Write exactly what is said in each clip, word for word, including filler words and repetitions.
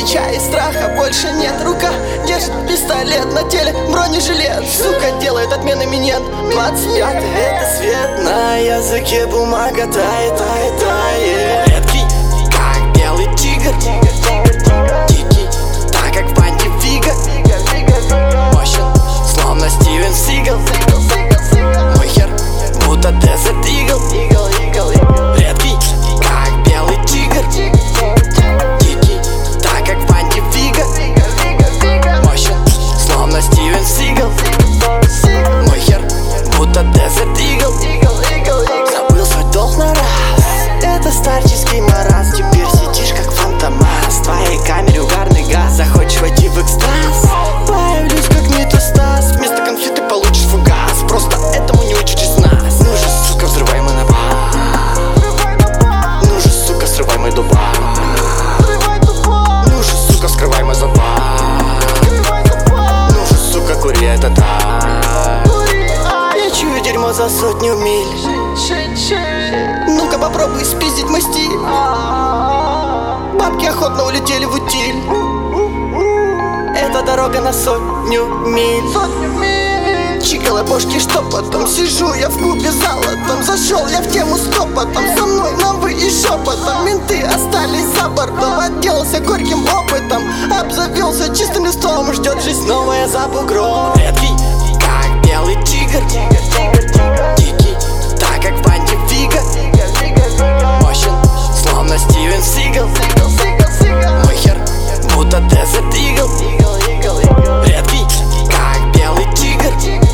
Отвечай, страха больше нет. Рука держит пистолет, на теле бронежилет. Сука делает отменный минет. Двадцать пятый это свет. На языке бумага тает, тает, тает. Редкий, как белый тигр. Дикий, так как в банде Вига. Мощен, словно Стивен Сигал. Мой хер, будто Desert Eagle. Редкий, как белый тигр. Дикий, так как в банде Вига. Мощен, словно Стивен Сигал. Мой хер, будто Desert Eagle. Забыл свой долг на раз. Это старческий маразм. Теперь сидишь как фантомас. В твоей камере угарный газ. Захочешь войти в экстаз. Появлюсь как метастаз. Вместо конфеты получишь фугас. Просто этому не учат из нас. Ну же, сука, взрывай мой напал. Ну же, сука, срывай мой дубак. Ну же, сука, скрывай мой запас. Ну же, сука, кури это так. Я чую дерьмо за сотню миль. Ну-ка попробуй спиздить мой стиль. Бабки охотно улетели в утиль. Это дорога на сотню миль. Чикала бошки, что потом? Сижу я в клубе золотом. Зашел я в тему с топотом. Со мной на вы и шепотом. Менты остались за бортом. Отделался горьким опытом. Обзавелся чистым листом. Ждет жизнь новая за бугром. Редкий, как белый тигр. Дикий, так как в банде Вига. Мощен, словно Стивен Сигал. Мой хер, будто Desert Eagle. Редкий, как белый тигр.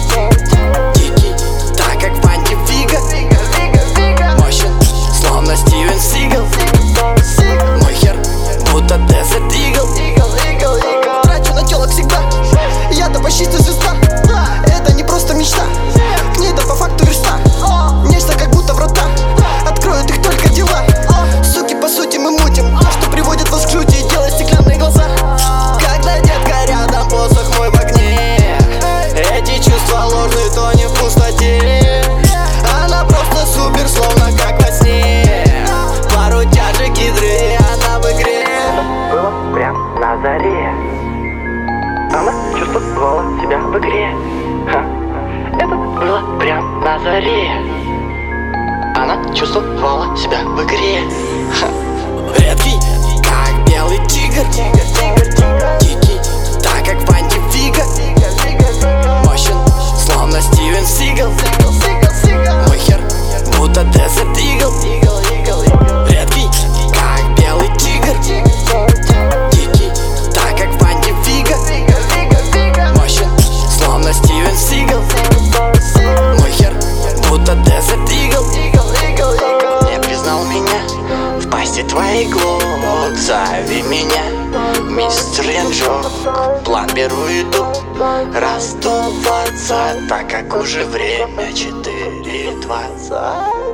Дикий, так как в банде Вига. Мощен, словно Стивен Сигал. Мой хер, будто Desert Eagle. Трачу на телок всегда. Я-то почти звезда. Это не просто мечта. К ней-то по факту верста. Нечто как будто врата. Откроют их только дела. Суки, по сути мы мутим. То, что приводит вас к жути и делает стеклянные глаза. Когда детка рядом, посох мой в огне. Эти чувства ложные, то не в пустоте. Она просто супер, словно как во сне. Пару тяжек гидры, и она в игре. Было прям на заре. Она чувствовала себя в игре. Ха. Это было прям на заре. Она чувствовала себя в игре. Ха. Редкий, как белый тигр. Дикий, так как в банде Вига. Мощен, словно Стивен Сигал. Мой хер, будто Desert Eagle. Редкий, как белый тигр. Дикий, так как в банде Вига. Мощен, словно Стивен Сигал. Мой хер, будто Desert Eagle. Не признал меня в пасти твоей глок. Зови меня, мистер Янджок. План беру, иду раздуваться, так как уже время четыре двадцать.